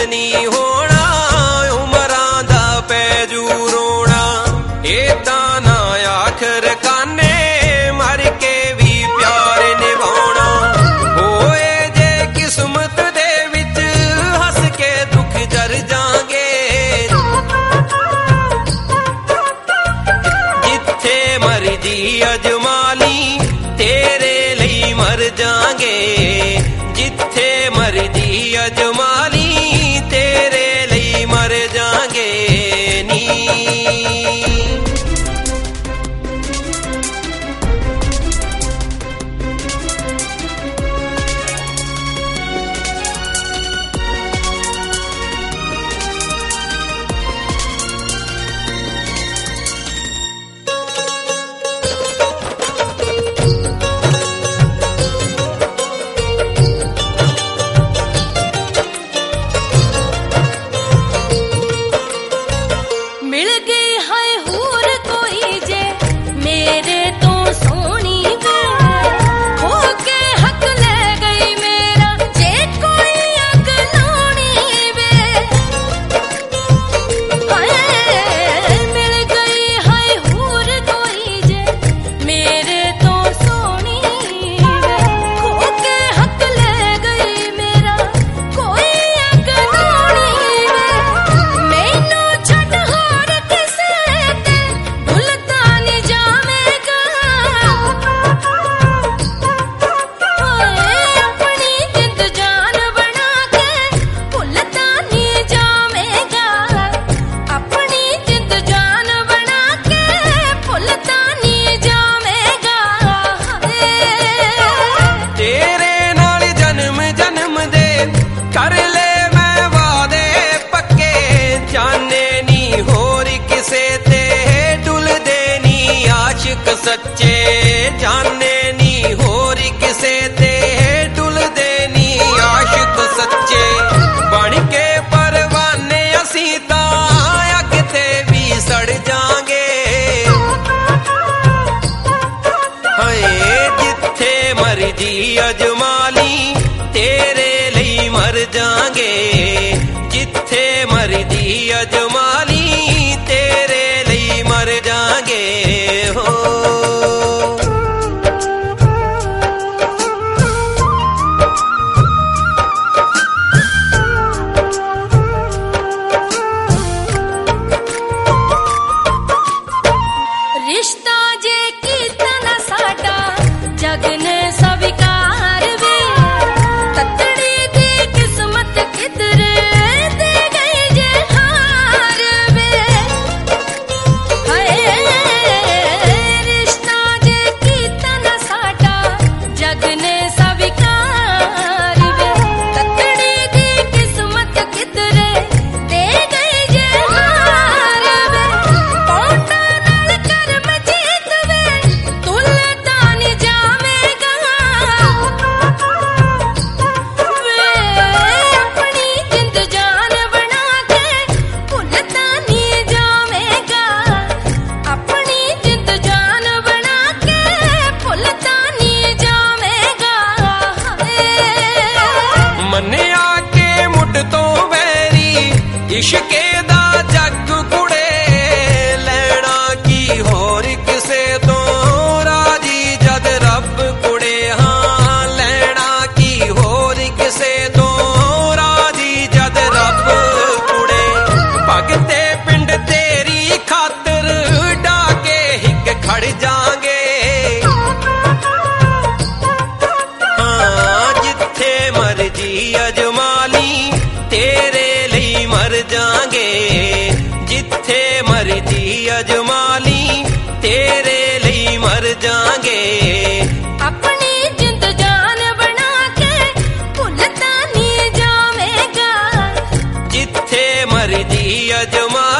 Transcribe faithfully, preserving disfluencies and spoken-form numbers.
नहीं होना, उमरां दा पैजू रोना। एदा ना आखर काने मर के भी प्यार निभाना। होए जे किस्मत दे विच हस के दुख जर जांगे, जिथे मर्जी अजमाली तेरे लई मर जांगे। जिथे मर्जी अजमाली तेरे लई मर जांगे नी। सच्चे जाने नी होर किसे ते डुलदे नी आशिक सच्चे। बन के परवाने असी तां अग ते भी सड़ जांगे। हाय जिथे मर्जी अजमाली तेरे लई मर जांगे। जिथे मर्जी अजमाली तेरे लई मर जांगे हो। रिश्ता जे कीता ना साडा जग ने स्वीकार वे। ततड़ी दी किस्मत किधरे दे गई जे हार वे। हाय रिश्ता जे कीता ना साडा जग ने स्वीकार वे। ततड़ी दी किस्मत किधरे दे गई जे हार वे। पौंडा मन्निया के मुड तो वैरी इश्के दा जग कुड़े। लैना की होर किसे तो राजी जद रब कुड़े। हाँ लैना की होर किसे तो राजी जद रब कुड़े। भगते पिंड तेरी खातर डाके हिक खड़ जांगे। हाँ जिथे मर्जी अजमाली तेरे लई मर जांगे। जिथे मर्जी अजमाली तेरे लई मर जांगे। अपनी जिंद जान बना के भुलता नहीं जावेगा। जिथे मर्जी अजमा